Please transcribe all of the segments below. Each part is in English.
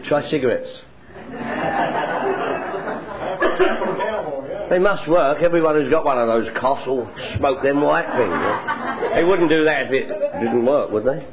Try cigarettes. They must work. Everyone who's got one of those coughs will smoke them white things. Yeah? They wouldn't do that if it didn't work, would they?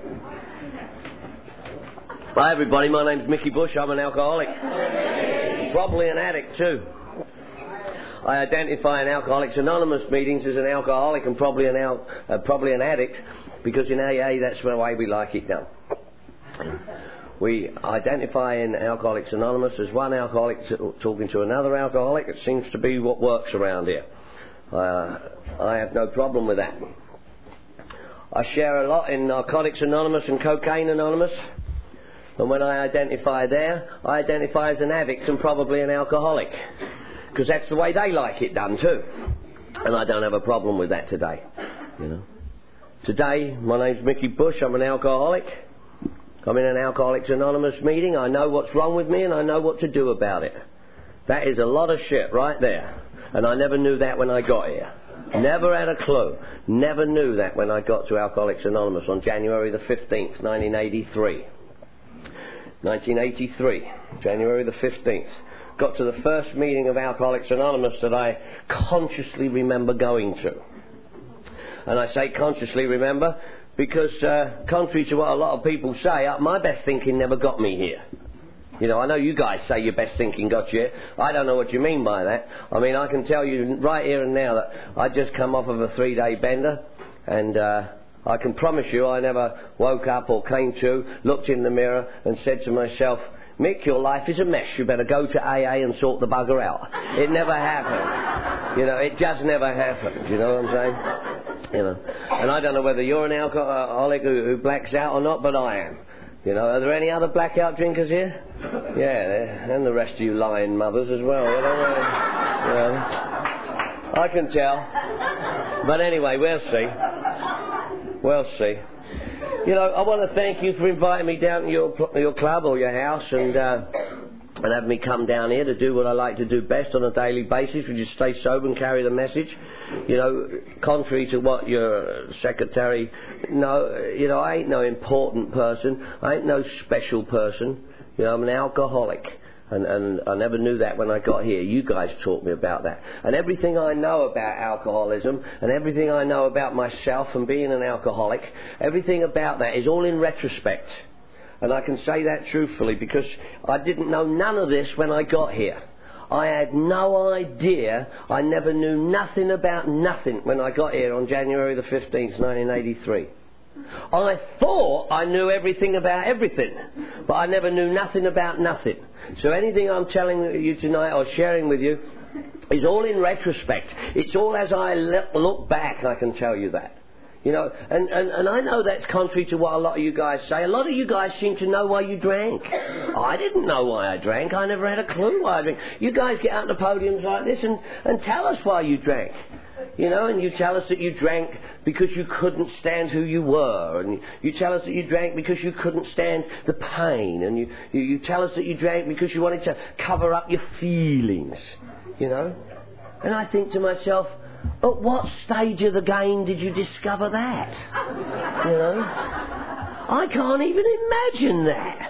Hi everybody, my name's Mickey Bush. I'm an alcoholic. Probably an addict too. I identify in Alcoholics Anonymous meetings as an alcoholic and probably an addict, because in AA that's the way we like it done. We identify in Alcoholics Anonymous as one alcoholic talking to another alcoholic. It seems to be what works around here. I have no problem with that. I share a lot in Narcotics Anonymous and Cocaine Anonymous. And when I identify there, I identify as an addict and probably an alcoholic. Because that's the way they like it done too. And I don't have a problem with that today. You know. Today, my name's Mickey Bush. I'm an alcoholic. I'm in an Alcoholics Anonymous meeting. I know what's wrong with me and I know what to do about it. That is a lot of shit right there. And I never knew that when I got here. Never had a clue. Never knew that when I got to Alcoholics Anonymous on January the 15th, 1983. 1983, January the 15th. Got to the first meeting of Alcoholics Anonymous that I consciously remember going to. And I say consciously remember because, contrary to what a lot of people say, my best thinking never got me here. You know, I know you guys say your best thinking got you here. I don't know what you mean by that. I mean, I can tell you right here and now that I just come off of a 3-day bender, and I can promise you I never woke up or came to, looked in the mirror and said to myself, Mick, your life is a mess. You better go to AA and sort the bugger out. It never happened. You know, it just never happened. You know what I'm saying? You know. And I don't know whether you're an alcoholic who blacks out or not, but I am. You know, are there any other blackout drinkers here? Yeah, and the rest of you lying mothers as well. You know, I can tell. But anyway, we'll see. We'll see. You know, I want to thank you for inviting me down to your club or your house and have me come down here to do what I like to do best on a daily basis, which is stay sober and carry the message. You know, contrary to what your secretary... No, you know, I ain't no important person. I ain't no special person. You know, I'm an alcoholic. And I never knew that when I got here. You guys taught me about that. And everything I know about alcoholism and everything I know about myself and being an alcoholic, everything about that is all in retrospect. And I can say that truthfully because I didn't know none of this when I got here. I had no idea. I never knew nothing about nothing when I got here on January the 15th, 1983. I thought I knew everything about everything, but I never knew nothing about nothing. So anything I'm telling you tonight or sharing with you is all in retrospect. It's all as I look back, I can tell you that. You know, and I know that's contrary to what a lot of you guys say. A lot of you guys seem to know why you drank. I didn't know why I drank. I never had a clue why I drank. You guys get out on the podiums like this and tell us why you drank. You know, and you tell us that you drank because you couldn't stand who you were, and you tell us that you drank because you couldn't stand the pain, and you tell us that you drank because you wanted to cover up your feelings, you know. And I think to myself, at what stage of the game did you discover that? You know? I can't even imagine that.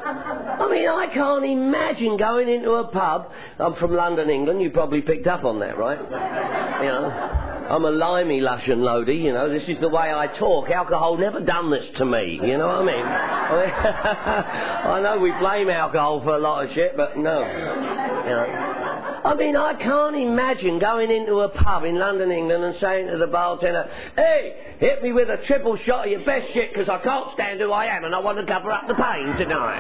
I mean, I can't imagine going into a pub. I'm from London, England. You probably picked up on that, right? You know, I'm a limey, lush and loady. You know, this is the way I talk. Alcohol never done this to me. You know what I mean? I know we blame alcohol for a lot of shit, but no. You know. I mean, I can't imagine going into a pub in London, England and saying to the bartender, hey, hit me with a triple shot of your best shit because I can't stand who I am and I want to cover up the pain tonight.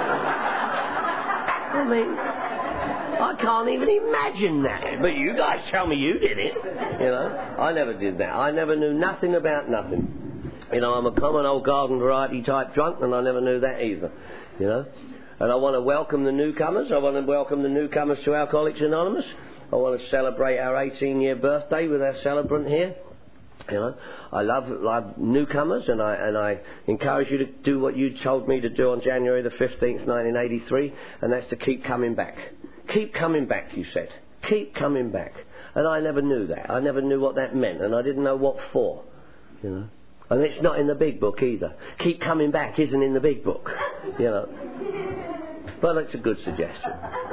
I mean, I can't even imagine that. But you guys tell me you did it. You know, I never did that. I never knew nothing about nothing. You know, I'm a common old garden variety type drunk and I never knew that either. You know. And I want to welcome the newcomers. I want to welcome the newcomers to Alcoholics Anonymous. I want to celebrate our 18-year birthday with our celebrant here. You know, I love newcomers, and I encourage you to do what you told me to do on January the 15th, 1983, and that's to keep coming back. Keep coming back, you said. Keep coming back. And I never knew that. I never knew what that meant, and I didn't know what for. You know. And it's not in the big book either. Keep coming back isn't in the big book. You know. Well, that's a good suggestion.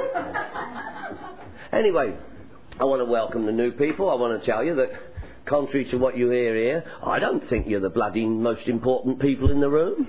Anyway, I want to welcome the new people. I want to tell you that, contrary to what you hear here, I don't think you're the bloody most important people in the room.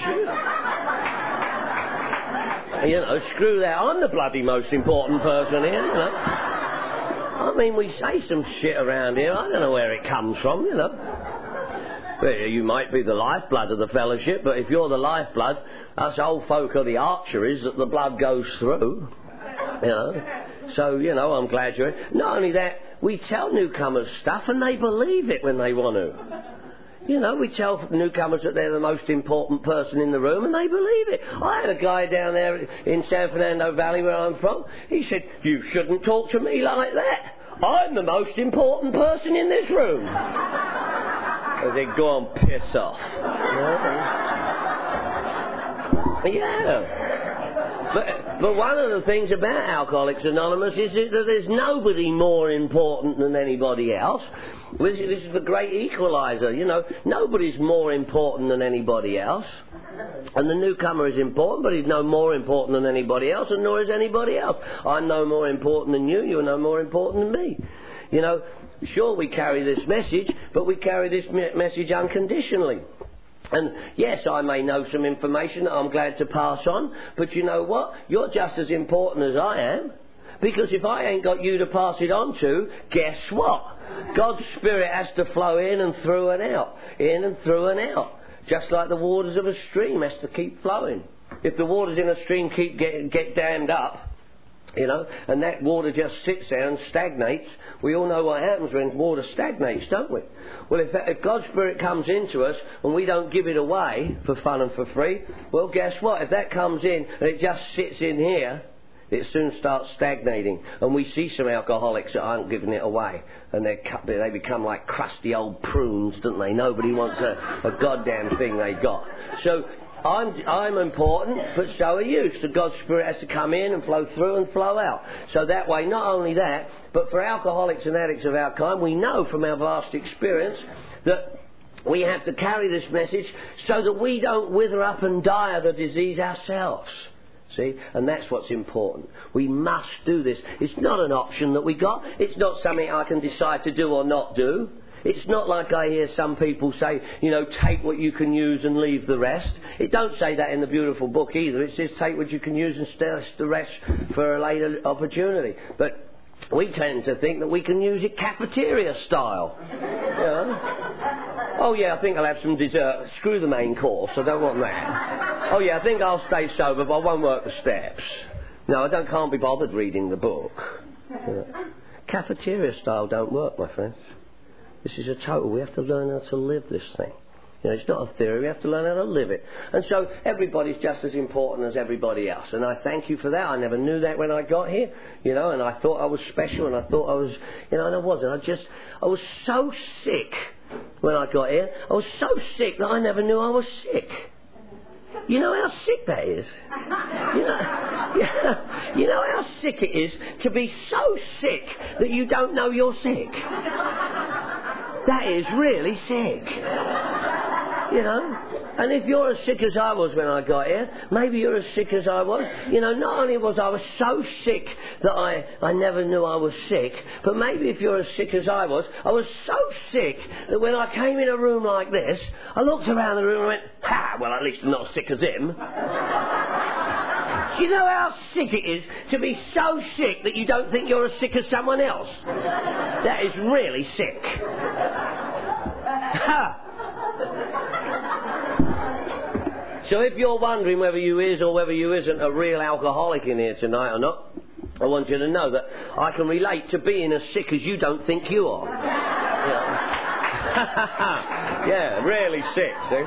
You know, screw that. I'm the bloody most important person here, you know. I mean, we say some shit around here. I don't know where it comes from, you know. But you might be the lifeblood of the fellowship, but if you're the lifeblood, us old folk are the arteries that the blood goes through, you know. So, you know, I'm glad you're... Not only that, we tell newcomers stuff and they believe it when they want to. You know, we tell newcomers that they're the most important person in the room and they believe it. I had a guy down there in San Fernando Valley where I'm from. He said, "You shouldn't talk to me like that. I'm the most important person in this room." I said, "Go on, piss off." Yeah. But one of the things about Alcoholics Anonymous is that there's nobody more important than anybody else. This is the great equaliser, you know. Nobody's more important than anybody else. And the newcomer is important, but he's no more important than anybody else, and nor is anybody else. I'm no more important than you, you're no more important than me. You know, sure, we carry this message, but we carry this message unconditionally. And yes, I may know some information that I'm glad to pass on, but you know what? You're just as important as I am. Because if I ain't got you to pass it on to, guess what? God's Spirit has to flow in and through and out. In and through and out. Just like the waters of a stream has to keep flowing. If the waters in a stream get dammed up, you know, and that water just sits there and stagnates, we all know what happens when water stagnates, don't we? Well, if God's Spirit comes into us and we don't give it away for fun and for free, well, guess what? If that comes in and it just sits in here, it soon starts stagnating. And we see some alcoholics that aren't giving it away. And they become like crusty old prunes, don't they? Nobody wants a goddamn thing they got. So I'm important, but so are you. So God's Spirit has to come in and flow through and flow out. So that way, not only that, but for alcoholics and addicts of our kind, we know from our vast experience that we have to carry this message so that we don't wither up and die of the disease ourselves. See? And that's what's important. We must do this. It's not an option that we got. It's not something I can decide to do or not do. It's not like I hear some people say, you know, take what you can use and leave the rest. It don't say that in the beautiful book either. It says take what you can use and stash the rest for a later opportunity. But we tend to think that we can use it cafeteria style. You know? Oh yeah, I think I'll have some dessert. Screw the main course, I don't want that. Oh yeah, I think I'll stay sober, but I won't work the steps. No, can't be bothered reading the book. You know? Cafeteria style don't work, my friends. This is a total. We have to learn how to live this thing. You know, it's not a theory. We have to learn how to live it. And so everybody's just as important as everybody else. And I thank you for that. I never knew that when I got here. You know, and I thought I was special, and I thought I was, you know, and I wasn't. I was so sick when I got here. I was so sick that I never knew I was sick. You know how sick that is? You know how sick it is to be so sick that you don't know you're sick? That is really sick. You know? And if you're as sick as I was when I got here, maybe you're as sick as I was. You know, not only was I so sick that I never knew I was sick, but maybe if you're as sick as I was so sick that when I came in a room like this, I looked around the room and went, ha, well, at least I'm not as sick as him. Do you know how sick it is to be so sick that you don't think you're as sick as someone else? That is really sick. So if you're wondering whether you is or whether you isn't a real alcoholic in here tonight or not, I want you to know that I can relate to being as sick as you don't think you are. Yeah, really sick, see?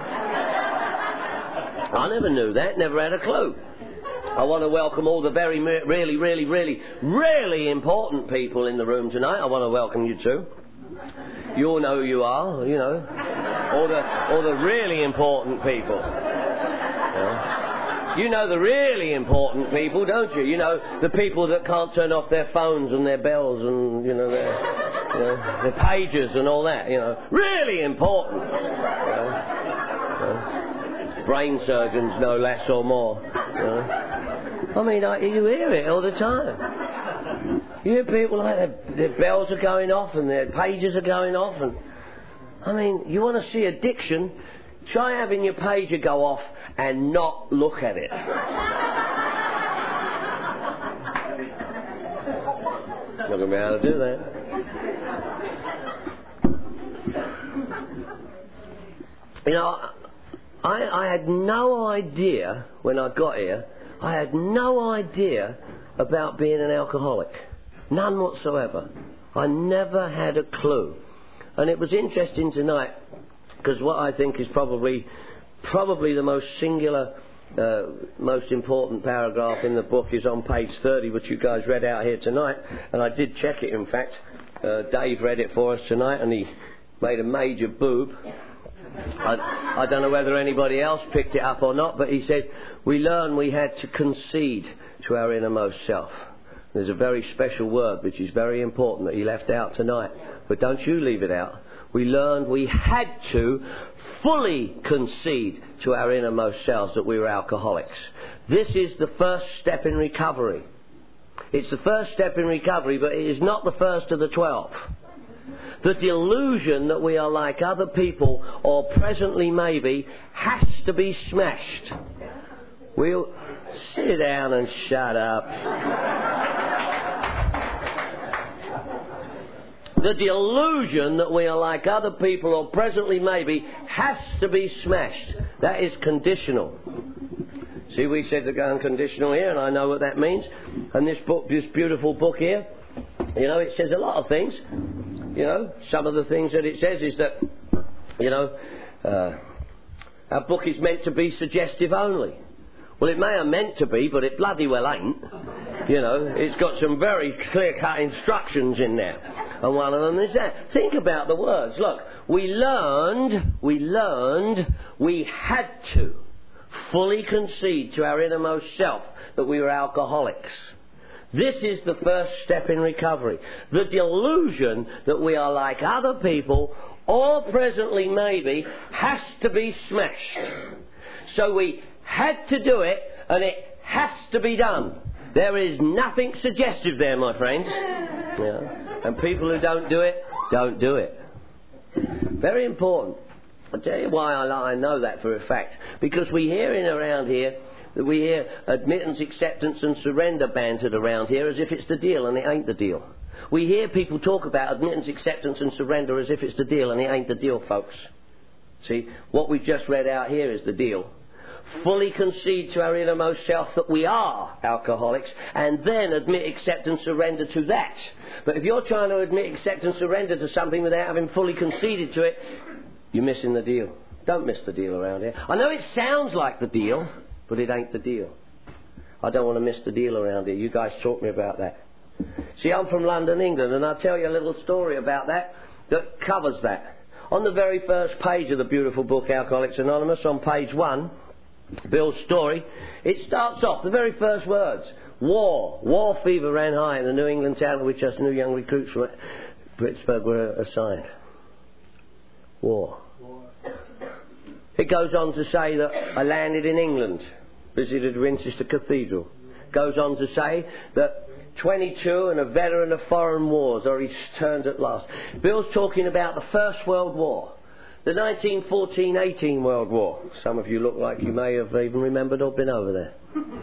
I never knew that, never had a clue. I want to welcome all the very, really, really, really, really important people in the room tonight. I want to welcome you too. You all know who you are, you know. All the really important people. Yeah. You know the really important people, don't you? You know, the people that can't turn off their phones and their bells and, you know, their pagers and all that, you know. Really important. You know. Brain surgeons, no less or more. You know. I mean, you hear it all the time. You hear people like their bells are going off and their pages are going off. And I mean, you want to see addiction? Try having your pager go off and not look at it. Not going to be able to do that. You know, I had no idea when I got here, I had no idea about being an alcoholic. None whatsoever. I never had a clue. And it was interesting tonight, because what I think is probably the most singular, most important paragraph in the book is on page 30, which you guys read out here tonight. And I did check it, in fact. Dave read it for us tonight, and he made a major boob. I don't know whether anybody else picked it up or not, but he said, we learned we had to concede to our innermost self. There's a very special word which is very important that he left out tonight, but don't you leave it out. We learned we had to fully concede to our innermost selves that we were alcoholics. This is the first step in recovery. It's the first step in recovery, but it is not the first of the 12. The delusion that we are like other people, or presently maybe, has to be smashed. We'll sit down and shut up. The delusion that we are like other people, or presently maybe, has to be smashed. That is conditional. See, we said to go unconditional here, and I know what that means. And this book, this beautiful book here, you know, it says a lot of things. You know, some of the things that it says is that, you know, our book is meant to be suggestive only. Well, it may have meant to be, but it bloody well ain't. You know, it's got some very clear-cut instructions in there. And one of them is that. Think about the words. Look, we learned we had to fully concede to our innermost self that we were alcoholics. This is the first step in recovery. The delusion that we are like other people, or presently maybe, has to be smashed. So we had to do it, and it has to be done. There is nothing suggestive there, my friends. Yeah. And people who don't do it, don't do it. Very important. I'll tell you why I know that for a fact. Because we hear around here, we hear admittance, acceptance and surrender bantered around here as if it's the deal, and it ain't the deal. We hear people talk about admittance, acceptance and surrender as if it's the deal, and it ain't the deal, folks. See, what we've just read out here is the deal. Fully concede to our innermost self that we are alcoholics, and then admit, accept and surrender to that. But if you're trying to admit, accept and surrender to something without having fully conceded to it, you're missing the deal. Don't miss the deal around here. I know it sounds like the deal, but it ain't the deal. I don't want to miss the deal around here. You guys taught me about that. See, I'm from London, England, and I'll tell you a little story about that covers that. On the very first page of the beautiful book, Alcoholics Anonymous, on page 1, Bill's story, it starts off, the very first words, war. War fever ran high in the New England town to which us new young recruits from Pittsburgh were assigned. War. It goes on to say that I landed in England, visited Winchester Cathedral. Goes on to say that 22 and a veteran of foreign wars are returned at last. Bill's talking about the First World War, the 1914-18 World War. Some of you look like you may have even remembered or been over there.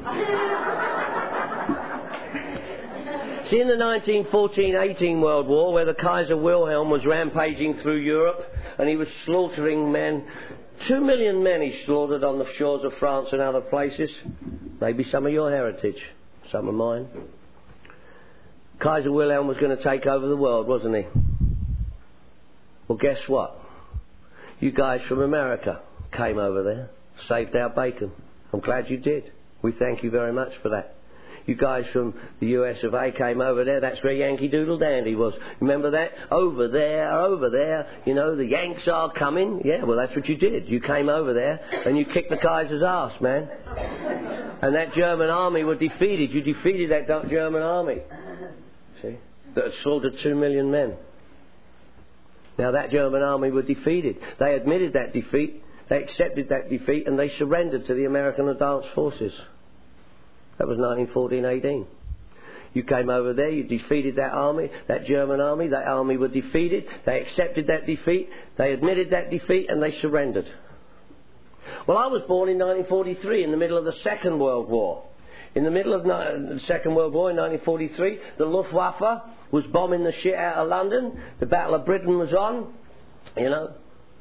See, in the 1914-18 World War, where the Kaiser Wilhelm was rampaging through Europe and he was slaughtering men, 2 million men he slaughtered on the shores of France and other places. Maybe some of your heritage, some of mine. Kaiser Wilhelm was going to take over the world, wasn't he? Well, guess what? You guys from America came over there, saved our bacon. I'm glad you did. We thank you very much for that. You guys from the US of A came over there. That's where Yankee Doodle Dandy was. Remember that? Over there, you know, the Yanks are coming. Yeah, well, that's what you did. You came over there and you kicked the Kaiser's ass, man. And that German army were defeated. You defeated that German army. See? That had slaughtered 2 million men. Now, that German army were defeated. They admitted that defeat. They accepted that defeat and they surrendered to the American advanced forces. That was 1914-18. You came over there, you defeated that army, that German army. That army were defeated. They accepted that defeat. They admitted that defeat and they surrendered. Well, I was born in 1943 in the middle of the Second World War. In the middle of the Second World War in 1943, the Luftwaffe was bombing the shit out of London. The Battle of Britain was on, you know.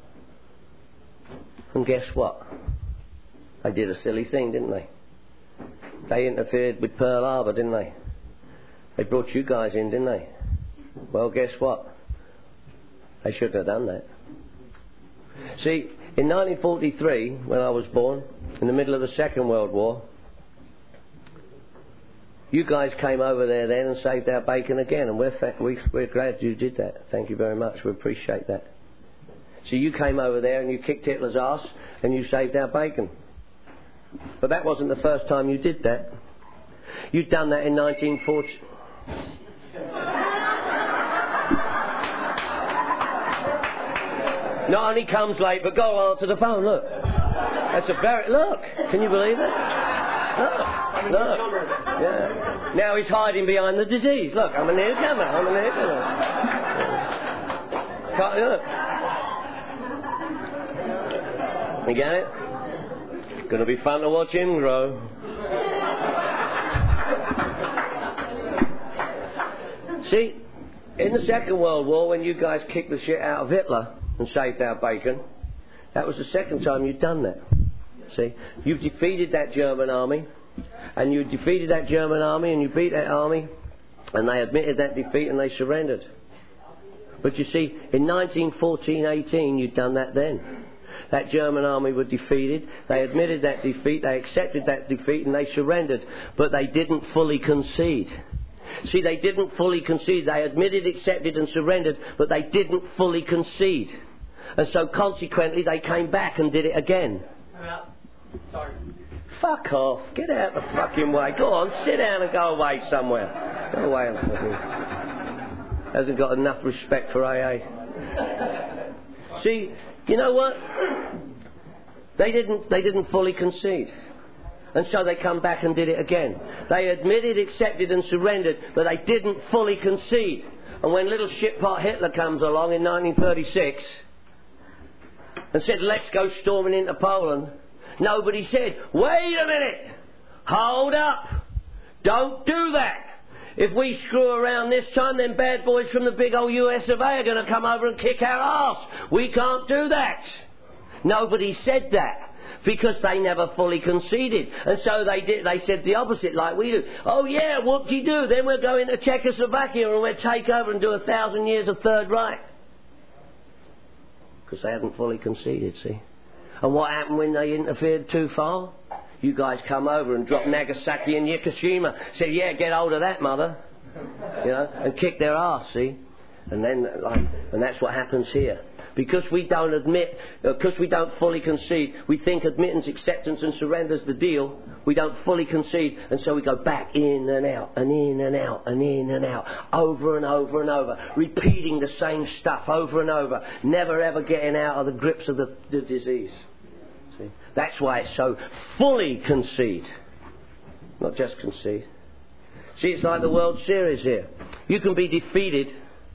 And guess what? They did a silly thing, didn't they? They interfered with Pearl Harbor, didn't they? They brought you guys in, didn't they? Well, guess what? They shouldn't have done that. See, in 1943, when I was born, in the middle of the Second World War, you guys came over there then and saved our bacon again, and we're glad you did that. Thank you very much. We appreciate that. So you came over there and you kicked Hitler's ass and you saved our bacon. But that wasn't the first time you did that. You'd done that in 1940. Not only comes late, but go answer the phone. Look, that's a very look. Can you believe it? Look. Yeah. Now he's hiding behind the disease. Look, I'm a newcomer. Look. You get it? Gonna be fun to watch him grow. See, in the Second World War, when you guys kicked the shit out of Hitler and saved our bacon, that was the second time you'd done that. See, you've defeated that German army, and you defeated that German army, and you beat that army, and they admitted that defeat and they surrendered. But you see, in 1914-18, you'd done that then. That German army were defeated. They admitted that defeat. They accepted that defeat and they surrendered. But they didn't fully concede. See, they didn't fully concede. They admitted, accepted and surrendered, but they didn't fully concede. And so consequently they came back and did it again. Sorry. Fuck off. Get out the fucking way. Go on, sit down and go away somewhere. Go away. Hasn't got enough respect for AA. See, you know what? They didn't fully concede. And so they come back and did it again. They admitted, accepted and surrendered, but they didn't fully concede. And when little shitpot Hitler comes along in 1936 and said, let's go storming into Poland, nobody said, wait a minute, hold up, don't do that. If we screw around this time, then bad boys from the big old US of A are going to come over and kick our arse. We can't do that. Nobody said that because they never fully conceded. And so they did. They said the opposite like we do. Oh yeah, whoop-de-doo, then we'll go into Czechoslovakia and we'll take over and do 1,000 years of Third Reich. Because they hadn't fully conceded, see. And what happened when they interfered too far? You guys come over and drop Nagasaki and Hiroshima. Said, yeah, get hold of that, mother. You know, and kick their arse, see. And then, and that's what happens here. Because we don't admit, because we don't fully concede, we think admittance, acceptance and surrender's the deal. We don't fully concede, and so we go back in and out, and in and out, and in and out, over and over and over, repeating the same stuff over and over, never ever getting out of the grips of the disease. See? That's why it's so fully concede, not just concede. See, it's like the World Series here. You can be defeated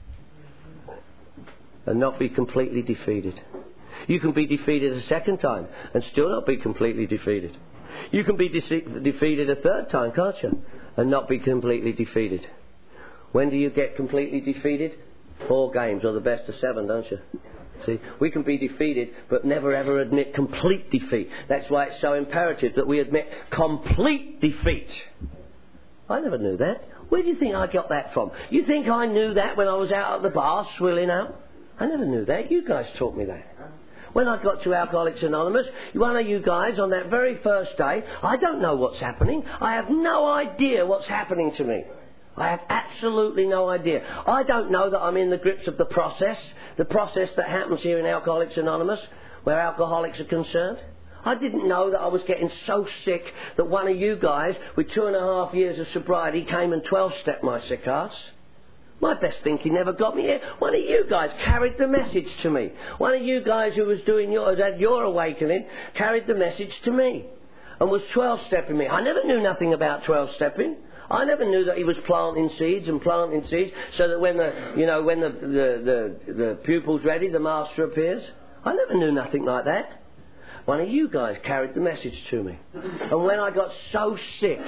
and not be completely defeated. You can be defeated a second time and still not be completely defeated. You can be defeated a third time, can't you? And not be completely defeated. When do you get completely defeated? 4 games, or the best of 7, don't you? See, we can be defeated but never ever admit complete defeat. That's why it's so imperative that we admit complete defeat. I never knew that. Where do you think I got that from? You think I knew that when I was out at the bar swilling out? I never knew that. You guys taught me that. When I got to Alcoholics Anonymous, one of you guys on that very first day, I don't know what's happening. I have no idea what's happening to me. I have absolutely no idea. I don't know that I'm in the grips of the process that happens here in Alcoholics Anonymous, where alcoholics are concerned. I didn't know that I was getting so sick that one of you guys, with 2.5 years of sobriety, came and 12-stepped my sick ass. My best thinking never got me here. One of you guys carried the message to me. One of you guys who was doing had your awakening carried the message to me. and was 12-stepping me. I never knew nothing about 12-stepping. I never knew that he was planting seeds, so that when the pupil's ready, the master appears. I never knew nothing like that. One of you guys carried the message to me. And when I got so sick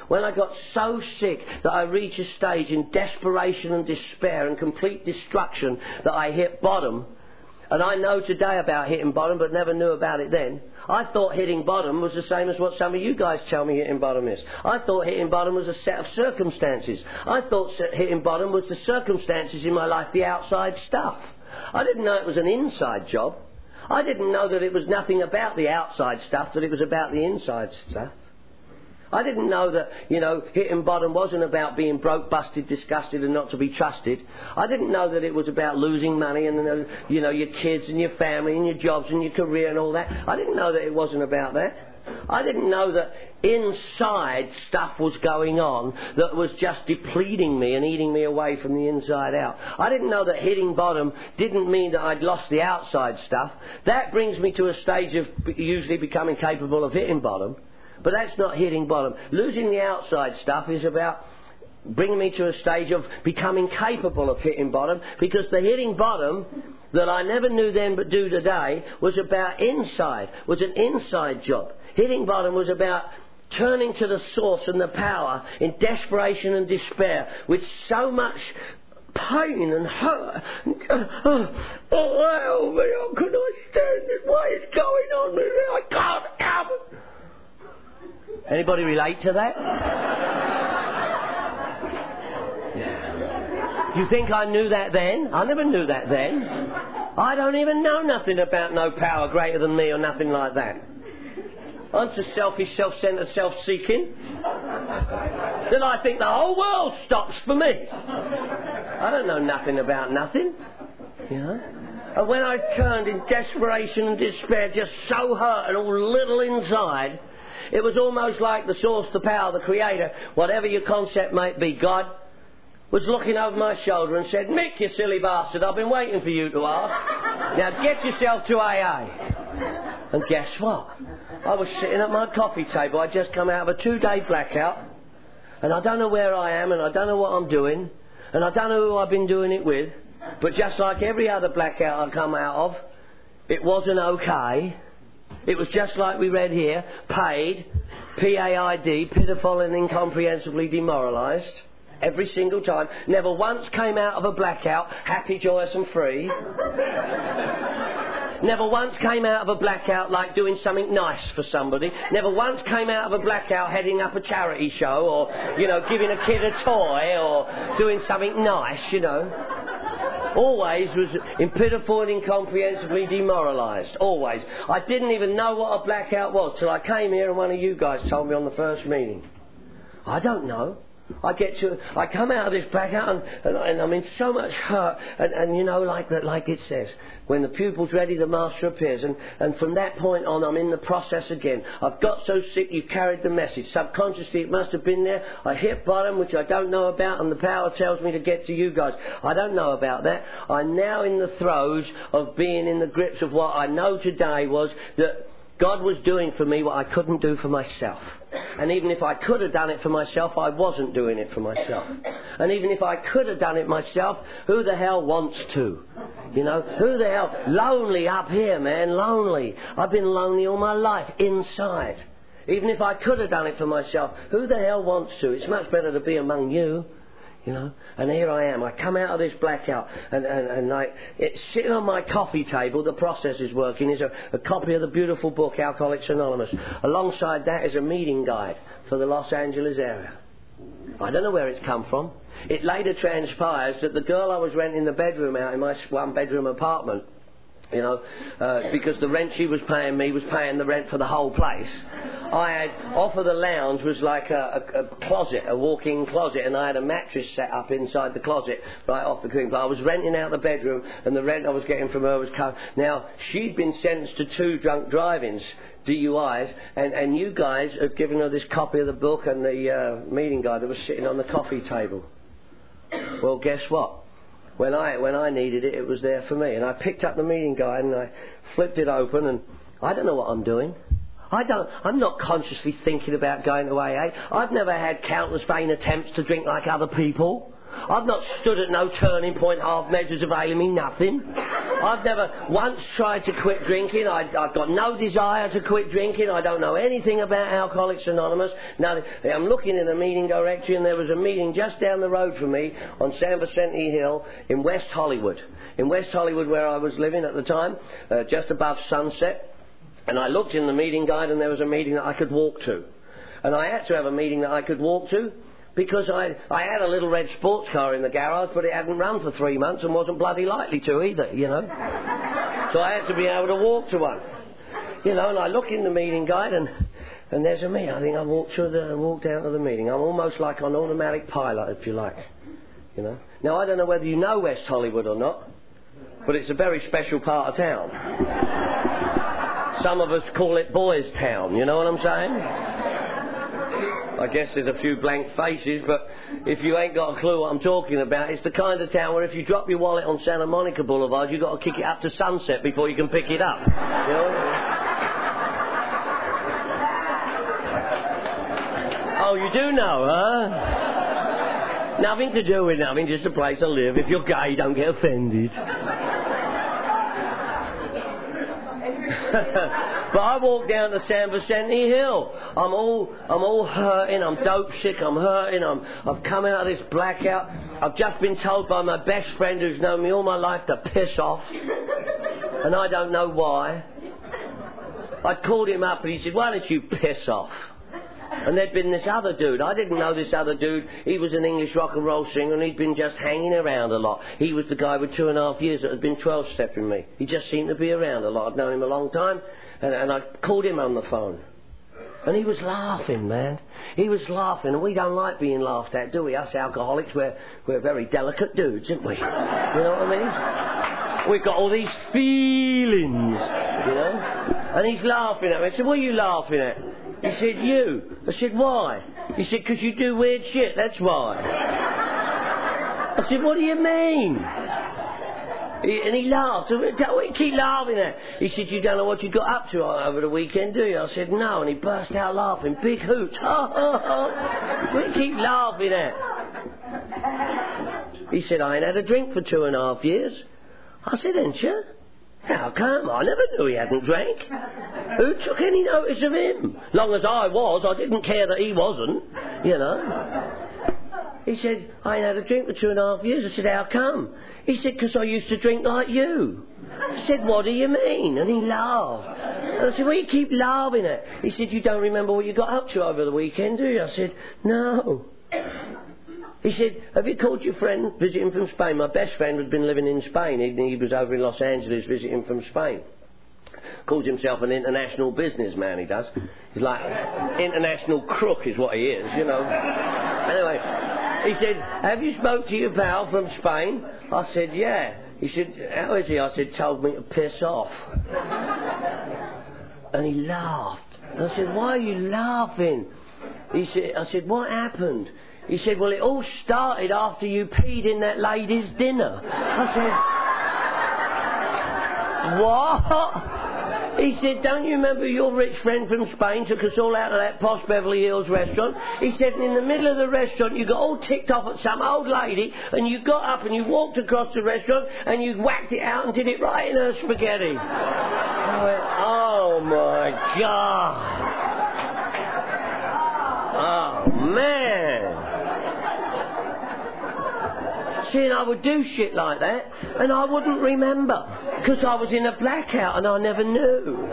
that I reached a stage in desperation and despair and complete destruction that I hit bottom, and I know today about hitting bottom but never knew about it then. I thought hitting bottom was the same as what some of you guys tell me hitting bottom is. I thought hitting bottom was a set of circumstances. I thought hitting bottom was the circumstances in my life, the outside stuff. I didn't know it was an inside job. I didn't know that it was nothing about the outside stuff, that it was about the inside stuff. I didn't know that, hitting bottom wasn't about being broke, busted, disgusted and not to be trusted. I didn't know that it was about losing money and, your kids and your family and your jobs and your career and all that. I didn't know that it wasn't about that. I didn't know that inside stuff was going on that was just depleting me and eating me away from the inside out. I didn't know that hitting bottom didn't mean that I'd lost the outside stuff. That brings me to a stage of usually becoming capable of hitting bottom. But that's not hitting bottom. Losing the outside stuff is about bringing me to a stage of becoming capable of hitting bottom, because the hitting bottom that I never knew then but do today was about inside, was an inside job. Hitting bottom was about turning to the source and the power in desperation and despair with so much pain and hurt. Oh, help me, how can I stand this? What is going on with me? I can't help it. Anybody relate to that? Yeah. You think I knew that then? I never knew that then. I don't even know nothing about no power greater than me or nothing like that. I'm so selfish, self-centred, self-seeking that I think the whole world stops for me. I don't know nothing about nothing. And when I turned in desperation and despair, just so hurt and all little inside, it was almost like the source, the power, the creator, whatever your concept might be, God, was looking over my shoulder and said, Mick, you silly bastard, I've been waiting for you to ask. Now get yourself to AA. And guess what? I was sitting at my coffee table. I'd just come out of a 2-day blackout, and I don't know where I am, and I don't know what I'm doing, and I don't know who I've been doing it with, but just like every other blackout I've come out of, it wasn't okay. It was just like we read here, paid, P-A-I-D, pitiful and incomprehensibly demoralised, every single time. Never once came out of a blackout happy, joyous and free. Never once came out of a blackout like doing something nice for somebody. Never once came out of a blackout heading up a charity show or, giving a kid a toy or doing something nice, Always was pitiful and incomprehensibly demoralised. Always. I didn't even know what a blackout was till I came here and one of you guys told me on the first meeting. I don't know. I come out of this blackout and I'm in so much hurt and like it says, when the pupil's ready, the master appears. And from that point on, I'm in the process again. I've got so sick, you carried the message. Subconsciously, it must have been there. I hit bottom, which I don't know about, and the power tells me to get to you guys. I don't know about that. I'm now in the throes of being in the grips of what I know today was that God was doing for me what I couldn't do for myself. And even if I could have done it for myself, I wasn't doing it for myself. And even if I could have done it myself, who the hell wants to? Who the hell? Lonely up here, man, lonely. I've been lonely all my life, inside. Even if I could have done it for myself, who the hell wants to? It's much better to be among you. And here I am. I come out of this blackout and like, it's sitting on my coffee table, the process is working, is a copy of the beautiful book, Alcoholics Anonymous. Alongside that is a meeting guide for the Los Angeles area. I don't know where it's come from. It later transpires that the girl I was renting the bedroom out in my 1-bedroom apartment, because the rent she was paying me was paying the rent for the whole place. I had, off of the lounge was like a closet, a walk-in closet, and I had a mattress set up inside the closet right off the thing. But I was renting out the bedroom, and the rent I was getting from her was covered. Now, she'd been sentenced to 2 drunk drive-ins, DUIs, and you guys had given her this copy of the book and the meeting guide that was sitting on the coffee table. Well, guess what? When I needed it, it was there for me. And I picked up the meeting guide and I flipped it open, and I don't know what I'm doing. I'm not consciously thinking about going to AA. I've never had countless vain attempts to drink like other people. I've not stood at no turning point, half measures availing me nothing. I've never once tried to quit drinking. I've got no desire to quit drinking. I don't know anything about Alcoholics Anonymous. Now, I'm looking in the meeting directory, and there was a meeting just down the road from me on San Vicente Hill in West Hollywood. In West Hollywood, where I was living at the time, just above Sunset. And I looked in the meeting guide, and there was a meeting that I could walk to. And I had to have a meeting that I could walk to, because I had a little red sports car in the garage, but it hadn't run for 3 months and wasn't bloody likely to either, you know. So I had to be able to walk to one. You know, and I look in the meeting guide, and there's a meeting. I think I walked down to the meeting. I'm almost like on automatic pilot, if you like. You know. Now, I don't know whether you know West Hollywood or not, but it's a very special part of town. Some of us call it Boys Town, you know what I'm saying? I guess there's a few blank faces, but if you ain't got a clue what I'm talking about, it's the kind of town where if you drop your wallet on Santa Monica Boulevard, you've got to kick it up to Sunset before you can pick it up. You know? Oh, you do know, huh? Nothing to do with nothing, just a place to live. If you're gay, don't get offended. But I walked down to San Vicente Hill. I'm all hurting. I'm dope sick. I'm hurting. I've come out of this blackout. I've just been told by my best friend, who's known me all my life, to piss off, and I don't know why. I called him up, and he said, "Why don't you piss off?" And there'd been this other dude. I didn't know this other dude. He was an English rock and roll singer, and he'd been just hanging around a lot. He was the guy with 2.5 years that had been 12-stepping me. He just seemed to be around a lot. I'd known him a long time, and I called him on the phone. And he was laughing, man. He was laughing, and we don't like being laughed at, do we? Us alcoholics, we're very delicate dudes, aren't we? You know what I mean? We've got all these feelings, you know? And he's laughing at me. I said, "What are you laughing at?" He said, "You." I said, "Why?" He said, "'Cause you do weird shit, that's why." I said, "What do you mean?" And he laughed. What do you keep laughing at? He said, "You don't know what you got up to over the weekend, do you?" I said, "No." And he burst out laughing. Big hoot. What do you keep laughing at? He said, "I ain't had a drink for 2.5 years. I said, "Ain't you? How come? I never knew he hadn't drank. Who took any notice of him? Long as I was, I didn't care that he wasn't, you know." He said, "I ain't had a drink for 2.5 years. I said, "How come?" He said, "'Cause I used to drink like you." I said, "What do you mean?" And he laughed. And I said, "What do you keep laughing at?" He said, "You don't remember what you got up to over the weekend, do you?" I said, "No." He said, "Have you called your friend visiting from Spain?" My best friend had been living in Spain. He was over in Los Angeles visiting from Spain. Calls himself an international businessman, he does. He's like international crook is what he is, you know. Anyway, he said, "Have you spoke to your pal from Spain?" I said, "Yeah." He said, "How is he?" I said, "Told me to piss off." And he laughed. And I said, "Why are you laughing?" I said, "What happened?" He said, "Well, it all started after you peed in that lady's dinner." I said, "What?" He said, "Don't you remember your rich friend from Spain took us all out of that posh Beverly Hills restaurant?" He said, "And in the middle of the restaurant you got all ticked off at some old lady, and you got up and you walked across the restaurant and you whacked it out and did it right in her spaghetti." I went, "Oh my God. Oh man." See, and I would do shit like that, and I wouldn't remember, because I was in a blackout and I never knew.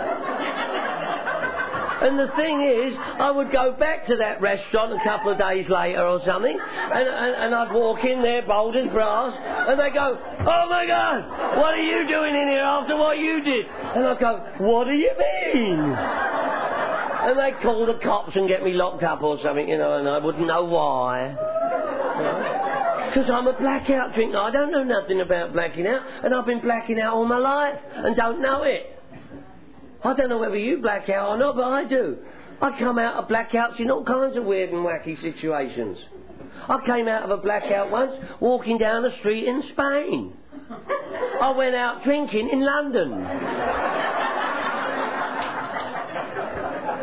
And the thing is, I would go back to that restaurant a couple of days later or something, and I'd walk in there, bold as brass, and they go, "Oh my God, what are you doing in here after what you did?" And I'd go, "What do you mean?" And they'd call the cops and get me locked up or something, you know, and I wouldn't know why. Because I'm a blackout drinker. I don't know nothing about blacking out, and I've been blacking out all my life and don't know it. I don't know whether you black out or not, but I do. I come out of blackouts in all kinds of weird and wacky situations. I came out of a blackout once walking down the street in Spain. I went out drinking in London.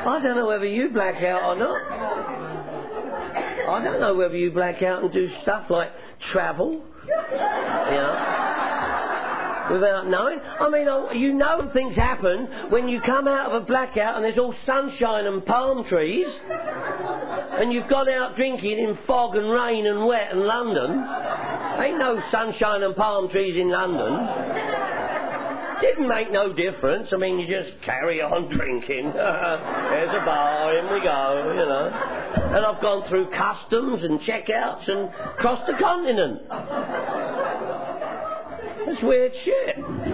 I don't know whether you black out or not. I don't know whether you black out and do stuff like travel, without knowing. I mean, you know things happen when you come out of a blackout and there's all sunshine and palm trees, and you've gone out drinking in fog and rain and wet in London. Ain't no sunshine and palm trees in London. Didn't make no difference. I mean, you just carry on drinking. There's a bar, in we go, And I've gone through customs and checkouts and crossed the continent. It's weird shit.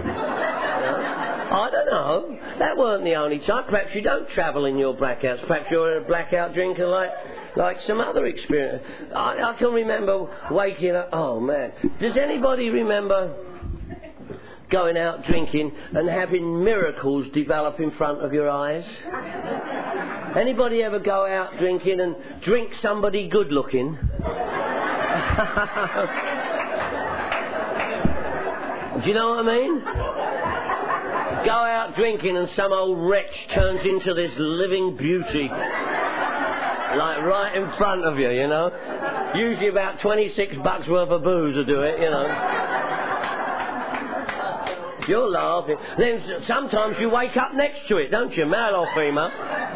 I don't know. That weren't the only time. Perhaps you don't travel in your blackouts. Perhaps you're a blackout drinker like some other experience. I can remember waking up. Oh, man. Does anybody remember going out drinking and having miracles develop in front of your eyes? Anybody ever go out drinking and drink somebody good looking? Do you know what I mean? Go out drinking and some old wretch turns into this living beauty, like right in front of you, Usually about $26 worth of booze will do it, You're laughing. Then sometimes you wake up next to it, don't you? Male or female.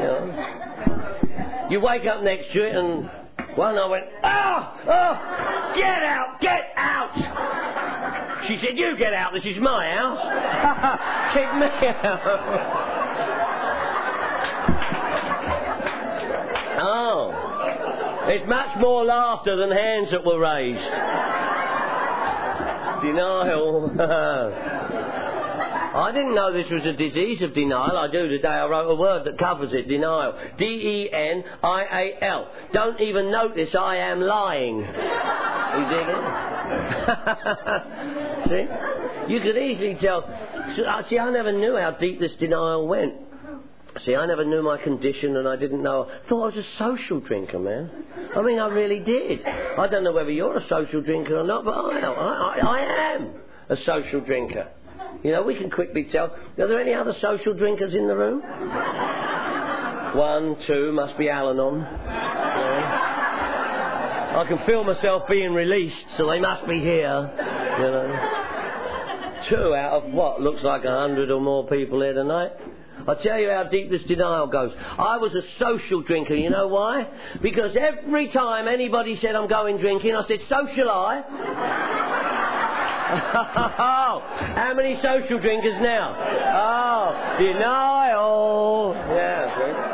You wake up next to it and one night went, oh, get out, get out. She said, you get out, this is my house. Kick me out. Oh. There's much more laughter than hands that were raised. Denial. I didn't know this was a disease of denial. I do today. I wrote a word that covers it. Denial. D-E-N-I-A-L. Don't even notice I am lying. You dig it? See? You could easily tell. See, I never knew how deep this denial went. See, I never knew my condition and I didn't know. I thought I was a social drinker, man. I mean, I really did. I don't know whether you're a social drinker or not, but I am a social drinker. We can quickly tell. Are there any other social drinkers in the room? 1, 2, must be Al-Anon. I can feel myself being released, so they must be here. 2 out of what looks like 100 or more people here tonight. I'll tell you how deep this denial goes. I was a social drinker, you know why? Because every time anybody said I'm going drinking, I said, so shall I. Oh, how many social drinkers now? Oh, denial. Yeah,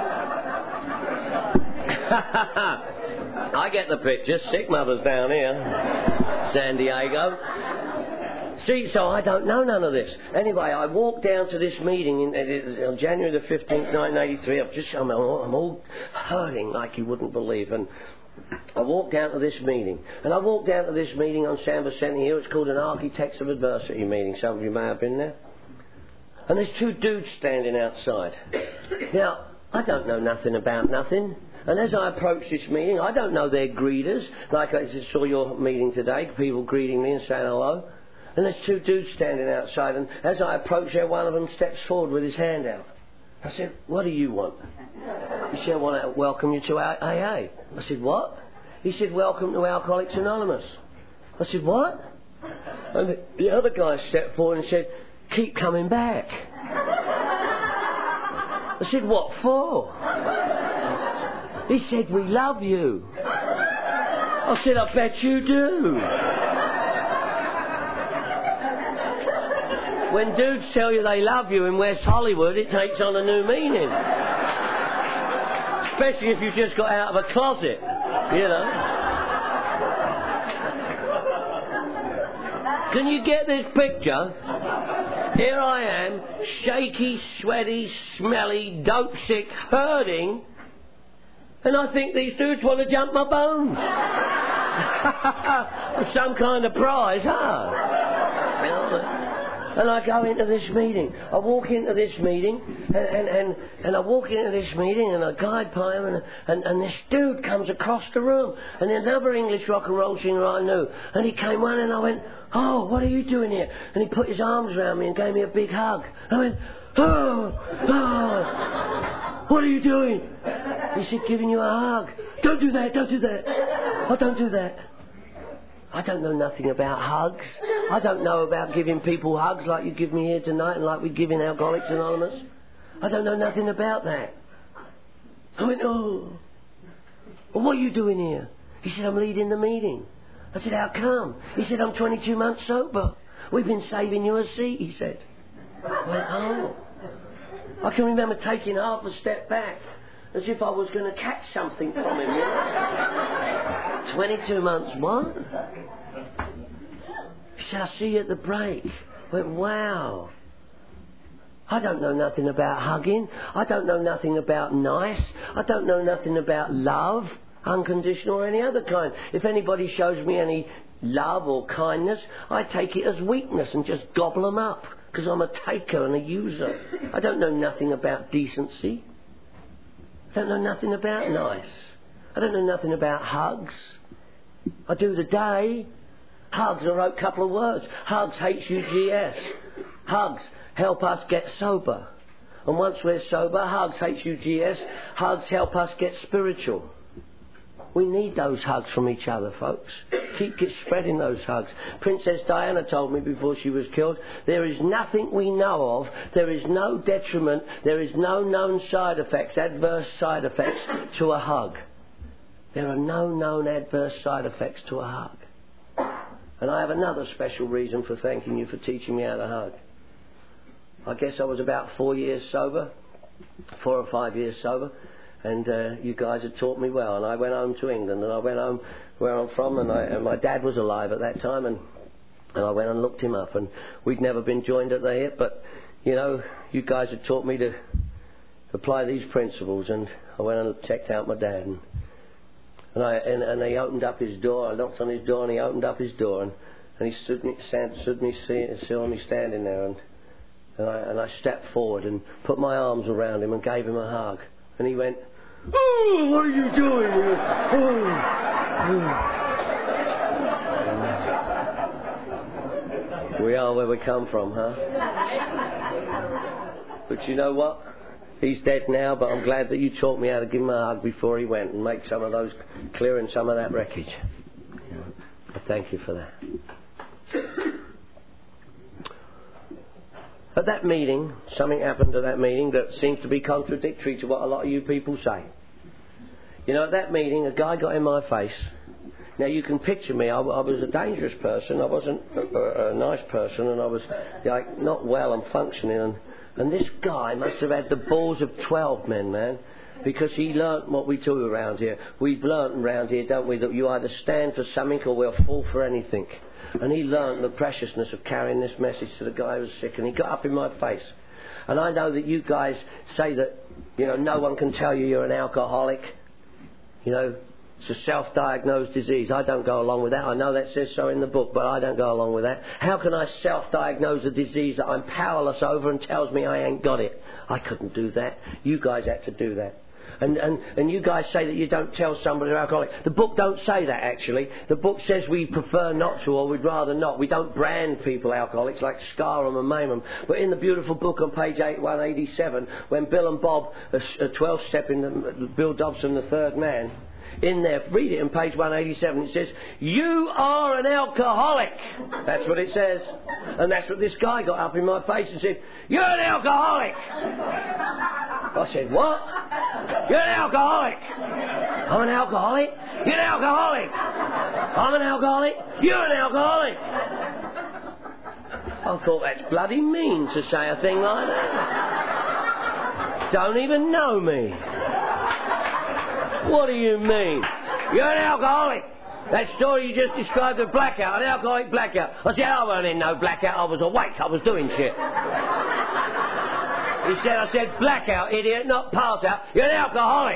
I get the picture. Sick mothers down here. San Diego. See, so I don't know none of this. Anyway, I walked down to this meeting on January the 15th, 1983. I'm all hurting like you wouldn't believe. And I walked down to this meeting. And I walked down to this meeting on San Vicente Hill. It's called an Architects of Adversity meeting. Some of you may have been there. And there's 2 dudes standing outside. Now, I don't know nothing about nothing. And as I approach this meeting, I don't know they're greeters. Like I just saw your meeting today, people greeting me and saying hello. And there's 2 dudes standing outside, and as I approach there, one of them steps forward with his hand out. I said, what do you want? He said, I want to welcome you to our AA. I said, what? He said, welcome to Alcoholics Anonymous. I said, what? And the other guy stepped forward and said, keep coming back. I said, what for? He said, we love you. I said, I bet you do. When dudes tell you they love you in West Hollywood, it takes on a new meaning. Especially if you've just got out of a closet, Can you get this picture? Here I am, shaky, sweaty, smelly, dope sick, hurting, and I think these dudes want to jump my bones. Some kind of prize, huh? And I go into this meeting. I walk into this meeting, and I walk into this meeting, and I guide by him, and this dude comes across the room, and another English rock and roll singer I knew, and he came on, and I went, oh, what are you doing here? And he put his arms around me and gave me a big hug. I went, oh, What are you doing? He said, giving you a hug. Don't do that, don't do that. Oh, don't do that. I don't know nothing about hugs. I don't know about giving people hugs like you give me here tonight and like we give in Alcoholics Anonymous. I don't know nothing about that. I went, oh. Well, what are you doing here? He said, I'm leading the meeting. I said, how come? He said, I'm 22 months sober. We've been saving you a seat, he said. I went, oh. I can remember taking half a step back as if I was going to catch something from him. You know? 22 months, what? He said, I'll see you at the break. I went, wow. I don't know nothing about hugging. I don't know nothing about nice. I don't know nothing about love, unconditional or any other kind. If anybody shows me any love or kindness, I take it as weakness and just gobble them up because I'm a taker and a user. I don't know nothing about decency. I don't know nothing about nice. I don't know nothing about hugs. I do today. Hugs, I wrote a couple of words. Hugs, H-U-G-S. Hugs help us get sober. And once we're sober, hugs, H-U-G-S, hugs help us get spiritual. We need those hugs from each other, folks. Keep spreading those hugs. Princess Diana told me before she was killed, there is nothing we know of, there is no detriment, there is no known side effects, adverse side effects to a hug. There are no known adverse side effects to a hug. And I have another special reason for thanking you for teaching me how to hug. I guess I was about 4 years sober, 4 or 5 years sober, and you guys had taught me well. And I went home to England, and I went home where I'm from, and my dad was alive at that time, and I went and looked him up, and we'd never been joined at the hip, but, you know, you guys had taught me to apply these principles, and I went and checked out my dad, and he opened up his door. I knocked on his door, and he opened up his door, and he saw me standing there, and I stepped forward and put my arms around him and gave him a hug. And he went, oh, what are you doing? Oh. We are where we come from, huh? But you know what? He's dead now, but I'm glad that you taught me how to give him a hug before he went and make some of those, clearing some of that wreckage. I thank you for that. At that meeting, something happened at that meeting that seems to be contradictory to what a lot of you people say. You know, at that meeting, a guy got in my face. Now, you can picture me. I was a dangerous person. I wasn't a nice person, and I was like not well and functioning. And this guy must have had the balls of 12 men, man, because he learnt what we do around here. We've learnt around here, don't we, that you either stand for something or we'll fall for anything. And he learnt the preciousness of carrying this message to the guy who was sick, and he got up in my face. And I know that you guys say that, you know, no one can tell you you're an alcoholic. You know, it's a self-diagnosed disease. I don't go along with that. I know that says so in the book, but I don't go along with that. How can I self-diagnose a disease that I'm powerless over and tells me I ain't got it? I couldn't do that. You guys had to do that. And you guys say that you don't tell somebody they're alcoholic. The book don't say that, actually. The book says we prefer not to, or we'd rather not. We don't brand people alcoholics like scar them and maim them. But in the beautiful book on page 187, when Bill and Bob are 12-stepping, Bill Dobson, the third man, in there, read it on page 187, it says, you are an alcoholic. That's what it says. And that's what this guy got up in my face and said, you're an alcoholic. I said, what? You're an alcoholic. I'm an alcoholic? You're an alcoholic. I'm an alcoholic? You're an alcoholic. I thought that's bloody mean to say a thing like that. Don't even know me. What do you mean? You're an alcoholic. That story you just described, a blackout, an alcoholic blackout. I said, I wasn't in no blackout. I was awake. I was doing shit. He said, I said, blackout, idiot, not pass out. You're an alcoholic.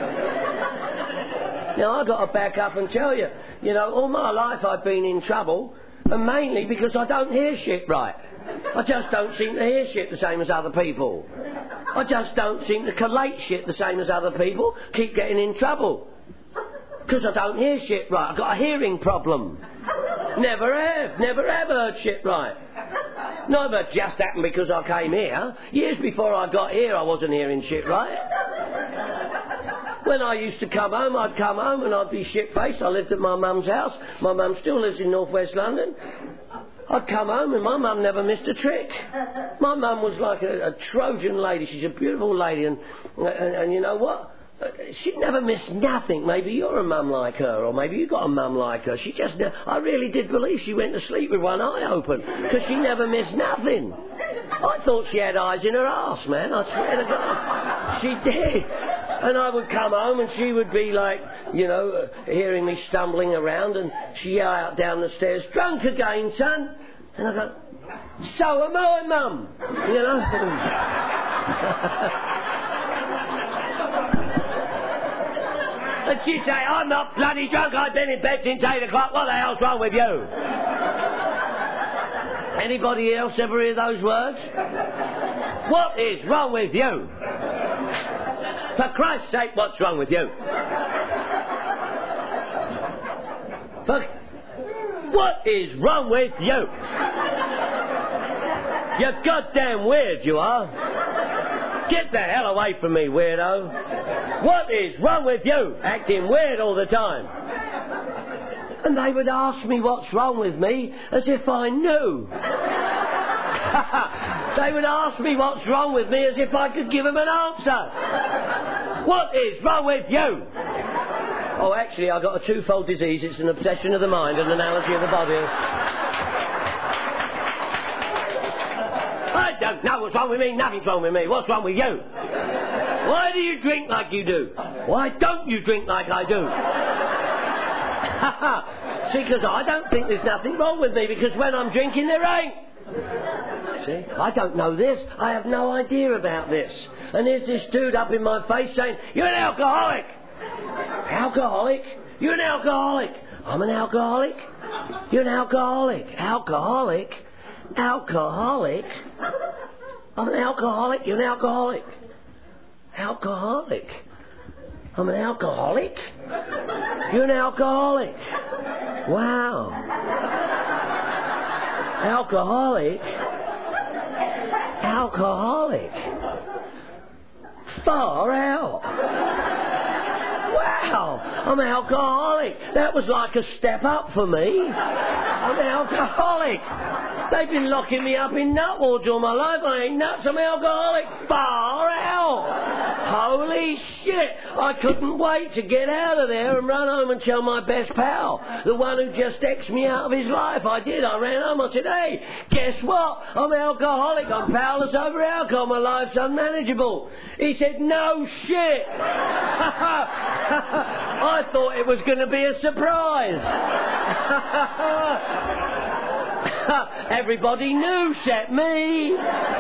Now, I've got to back up and tell you, you know, all my life I've been in trouble, and mainly because I don't hear shit right. I just don't seem to hear shit the same as other people. I just don't seem to collate shit the same as other people. Keep getting in trouble. Because I don't hear shit right. I've got a hearing problem. Never have heard shit right. Never just happened because I came here. Years before I got here I wasn't hearing shit right. When I used to come home, I'd come home and I'd be shit-faced. I lived at my mum's house. My mum still lives in northwest London. I'd come home and my mum never missed a trick. My mum was like a Trojan lady. She's a beautiful lady, and you know what? She never missed nothing. Maybe you're a mum like her, or maybe you got a mum like her. She just, I really did believe she went to sleep with one eye open, because she never missed nothing. I thought she had eyes in her arse, man. I swear to God. She did. And I would come home and she would be like, you know, hearing me stumbling around, and she'd yell out down the stairs, "Drunk again, son?" And I go, "So am I, Mum." You know? And she'd say, "I'm not bloody drunk. I've been in bed since 8 o'clock. What the hell's wrong with you?" Anybody else ever hear those words? What is wrong with you? For Christ's sake, what's wrong with you? What is wrong with you? You're goddamn weird, you are. Get the hell away from me, weirdo. What is wrong with you? Acting weird all the time. And they would ask me what's wrong with me as if I knew. They would ask me what's wrong with me as if I could give them an answer. What is wrong with you? Oh, actually, I've got a twofold disease. It's an obsession of the mind and an allergy of the body. I don't know what's wrong with me. Nothing's wrong with me. What's wrong with you? Why do you drink like you do? Why don't you drink like I do? See, because I don't think there's nothing wrong with me, because when I'm drinking there ain't. See, I don't know this. I have no idea about this. And here's this dude up in my face saying, "You're an alcoholic." Alcoholic? You're an alcoholic. I'm an alcoholic. You're an alcoholic. Alcoholic? Alcoholic? I'm an alcoholic. You're an alcoholic. Alcoholic? I'm an alcoholic? You're an alcoholic. Wow. Alcoholic? Alcoholic? Far out. Wow, I'm an alcoholic. That was like a step up for me. I'm an alcoholic. They've been locking me up in nut wards all my life. I ain't nuts. I'm an alcoholic. Far out. Holy shit. I couldn't wait to get out of there and run home and tell my best pal, the one who just X'd me out of his life. I did. I ran home. I said, "Hey, guess what? I'm an alcoholic. I'm powerless over alcohol. My life's unmanageable." He said, "No shit." I thought it was going to be a surprise. Everybody knew except me.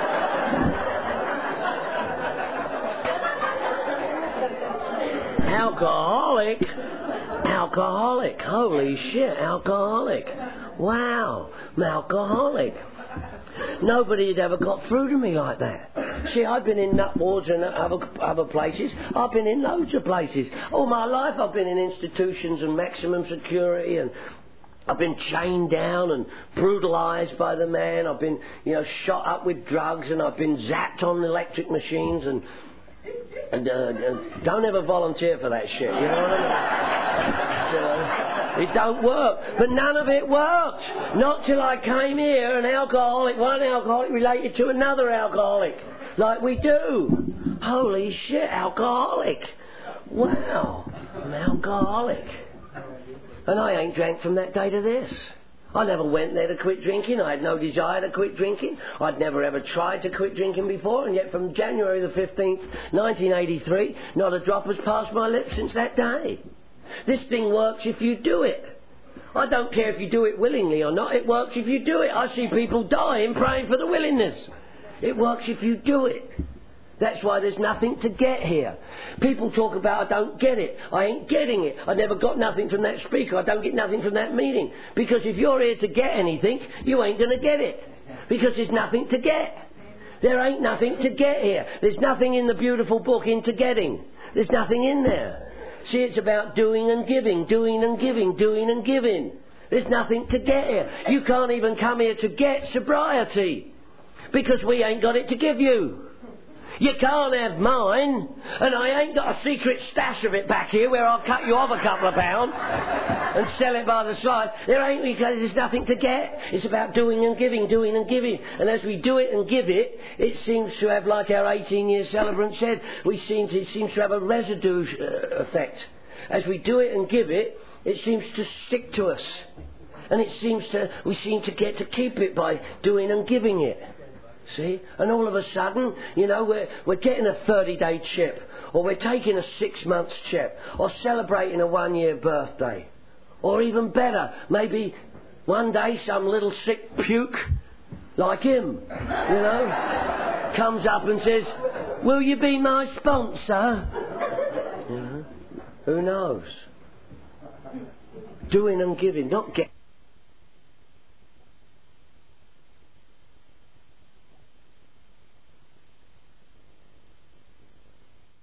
Alcoholic? Alcoholic. Holy shit, alcoholic. Wow, I'm alcoholic. Nobody had ever got through to me like that. See, I've been in nut wards and other places. I've been in loads of places. All my life I've been in institutions and maximum security, and I've been chained down and brutalised by the man. I've been, shot up with drugs, and I've been zapped on electric machines, and don't ever volunteer for that shit, you know what I mean? It don't work. But none of it worked. Not till I came here, one alcoholic related to another alcoholic. Like we do. Holy shit, alcoholic. Wow, I'm alcoholic. And I ain't drank from that day to this. I never went there to quit drinking. I had no desire to quit drinking. I'd never ever tried to quit drinking before, and yet from January the 15th, 1983, not a drop has passed my lips since that day. This thing works if you do it. I don't care if you do it willingly or not. It works if you do it. I see people dying praying for the willingness. It works if you do it. That's why there's nothing to get here. People talk about, "I don't get it. I ain't getting it. I never got nothing from that speaker. I don't get nothing from that meeting." Because if you're here to get anything, you ain't going to get it. Because there's nothing to get. There ain't nothing to get here. There's nothing in the beautiful book Into Getting. There's nothing in there. See, it's about doing and giving, doing and giving, doing and giving. There's nothing to get here. You can't even come here to get sobriety. Because we ain't got it to give you. You can't have mine, and I ain't got a secret stash of it back here where I'll cut you off a couple of pounds and sell it by the side. There's nothing to get. It's about doing and giving, doing and giving. And as we do it and give it, it seems to have, like our 18-year celebrant said, it seems to have a residue effect. As we do it and give it, it seems to stick to us. And we seem to get to keep it by doing and giving it. See? And all of a sudden, we're getting a 30-day chip, or we're taking a 6-month chip, or celebrating a 1-year birthday. Or even better, maybe one day some little sick puke, like him, comes up and says, "Will you be my sponsor?" Who knows? Doing and giving, not getting.